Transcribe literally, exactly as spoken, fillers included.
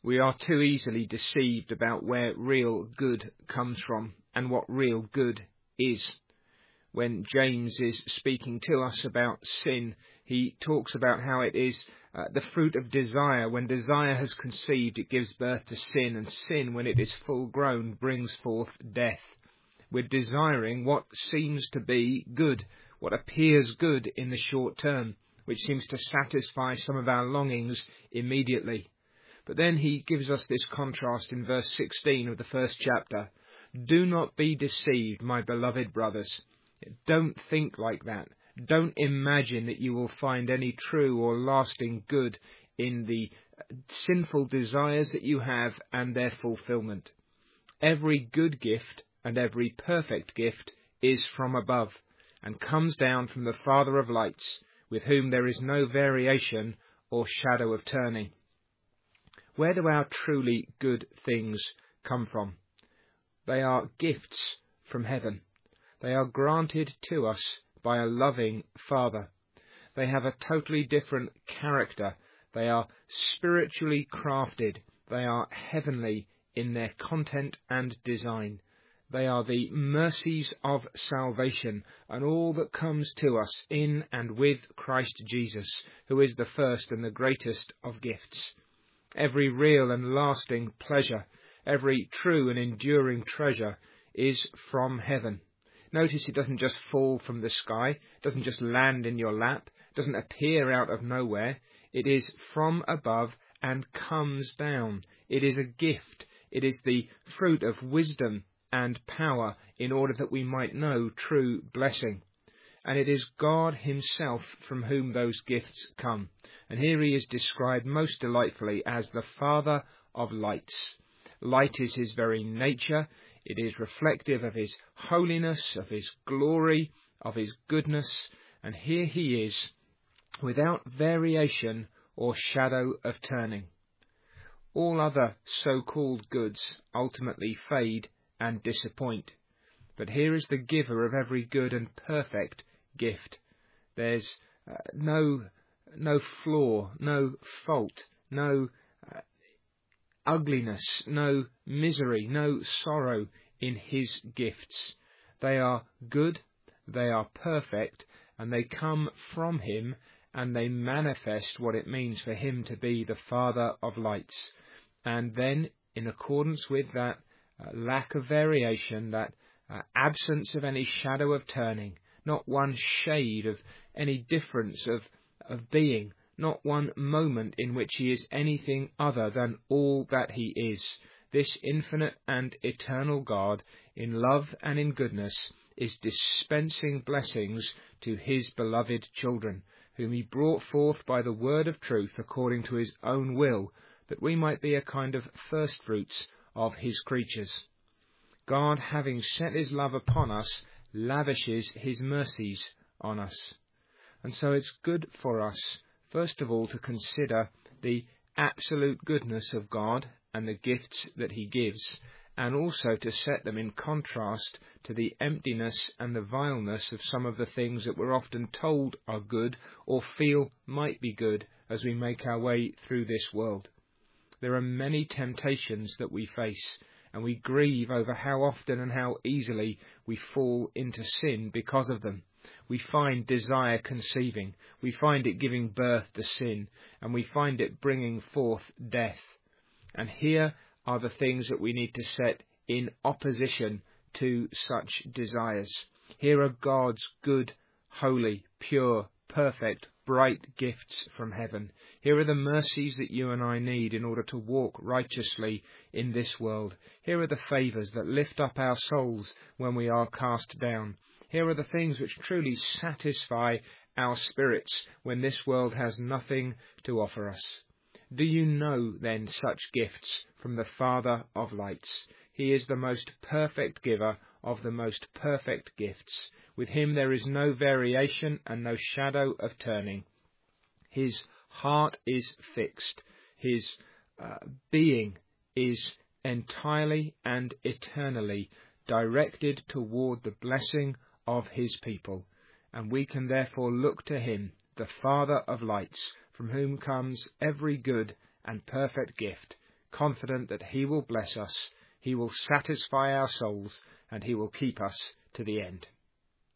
We are too easily deceived about where real good comes from and what real good is. When James is speaking to us about sin, he talks about how it is uh, the fruit of desire. When desire has conceived, it gives birth to sin, and sin, when it is full grown, brings forth death. We're desiring what seems to be good, what appears good in the short term, which seems to satisfy some of our longings immediately. But then he gives us this contrast in verse sixteen of the first chapter. Do not be deceived, my beloved brothers. Don't think like that. Don't imagine that you will find any true or lasting good in the sinful desires that you have and their fulfillment. Every good gift and every perfect gift is from above and comes down from the Father of lights, with whom there is no variation or shadow of turning. Where do our truly good things come from? They are gifts from heaven. They are granted to us by a loving Father. They have a totally different character. They are spiritually crafted. They are heavenly in their content and design. They are the mercies of salvation and all that comes to us in and with Christ Jesus, who is the first and the greatest of gifts. Every real and lasting pleasure, every true and enduring treasure is from heaven. Notice it doesn't just fall from the sky, it doesn't just land in your lap, it doesn't appear out of nowhere. It is from above and comes down. It is a gift. It is the fruit of wisdom and power in order that we might know true blessing. And it is God himself from whom those gifts come. And here he is described most delightfully as the Father of lights. Light is his very nature. It is reflective of his holiness, of his glory, of his goodness. And here he is, without variation or shadow of turning. All other so-called goods ultimately fade and disappoint. But here is the giver of every good and perfect gift. There's uh, no no flaw, no fault, no uh, ugliness, no misery, no sorrow in his gifts. They are good, they are perfect, and they come from him, and they manifest what it means for him to be the Father of lights. And then, in accordance with that uh, lack of variation, that uh, absence of any shadow of turning, not one shade of any difference of, of being, not one moment in which he is anything other than all that he is. This infinite and eternal God, in love and in goodness, is dispensing blessings to his beloved children, whom he brought forth by the word of truth according to his own will, that we might be a kind of firstfruits of his creatures. God, having set his love upon us, lavishes his mercies on us. And so it's good for us, first of all, to consider the absolute goodness of God and the gifts that he gives, and also to set them in contrast to the emptiness and the vileness of some of the things that we're often told are good or feel might be good as we make our way through this world. There are many temptations that we face, and we grieve over how often and how easily we fall into sin because of them. We find desire conceiving, we find it giving birth to sin, and we find it bringing forth death. And here are the things that we need to set in opposition to such desires. Here are God's good, holy, pure, perfect, bright gifts from heaven. Here are the mercies that you and I need in order to walk righteously in this world. Here are the favours that lift up our souls when we are cast down. Here are the things which truly satisfy our spirits when this world has nothing to offer us. Do you know, then, such gifts from the Father of lights? He is the most perfect giver of the most perfect gifts. With him there is no variation and no shadow of turning. His heart is fixed. His uh, being is entirely and eternally directed toward the blessing of his people. And we can therefore look to him, the Father of lights, from whom comes every good and perfect gift, confident that he will bless us, he will satisfy our souls, and he will keep us to the end.